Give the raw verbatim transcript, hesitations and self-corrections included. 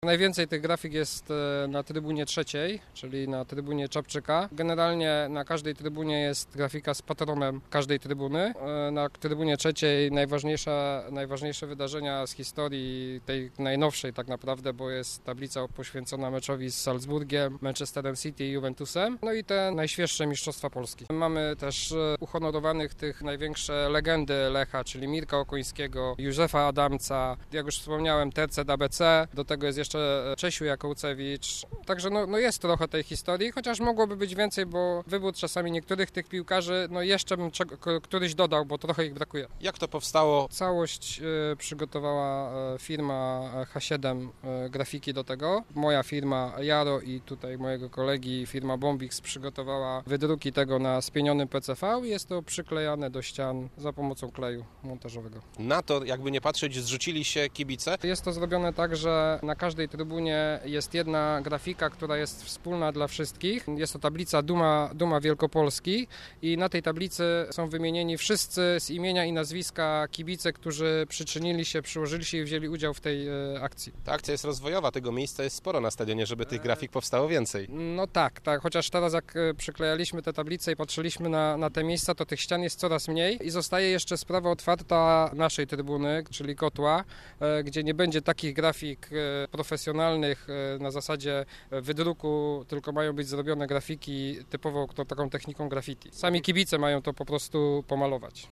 Najwięcej tych grafik jest na trybunie trzeciej, czyli na trybunie Czapczyka. Generalnie na każdej trybunie jest grafika z patronem każdej trybuny. Na trybunie trzeciej najważniejsza, najważniejsze wydarzenia z historii tej najnowszej tak naprawdę, bo jest tablica poświęcona meczowi z Salzburgiem, Manchesterem City i Juventusem. No i te najświeższe Mistrzostwa Polski. Mamy też uhonorowanych tych największe legendy Lecha, czyli Mirka Okońskiego, Józefa Adamca, jak już wspomniałem, Tercet A B C, do tego jest jeszcze Czesiu Jakołcewicz. Także no, no jest trochę tej historii, chociaż mogłoby być więcej, bo wybór czasami niektórych tych piłkarzy, no jeszcze bym czego, któryś dodał, bo trochę ich brakuje. Jak to powstało? Całość y, przygotowała y, firma H siedem y, grafiki do tego. Moja firma Jaro i tutaj mojego kolegi firma Bombix przygotowała wydruki tego na spienionym P C V i jest to przyklejane do ścian za pomocą kleju montażowego. Na to, jakby nie patrzeć, zrzucili się kibice. Jest to zrobione tak, że na każdej trybunie jest jedna grafika, która jest wspólna dla wszystkich. Jest to tablica Duma, Duma Wielkopolski i na tej tablicy są wymienieni wszyscy z imienia i nazwiska kibice, którzy przyczynili się, przyłożyli się i wzięli udział w tej e, akcji. Ta akcja jest rozwojowa, tego miejsca jest sporo na stadionie, żeby tych grafik powstało więcej. No tak, tak, chociaż teraz jak przyklejaliśmy te tablice i patrzyliśmy na, na te miejsca, to tych ścian jest coraz mniej i zostaje jeszcze sprawa otwarta naszej trybuny, czyli Kotła, e, gdzie nie będzie takich grafik e, profesjonalnych e, na zasadzie wydruku, tylko mają być zrobione grafiki typowo taką techniką graffiti. Sami kibice mają to po prostu pomalować.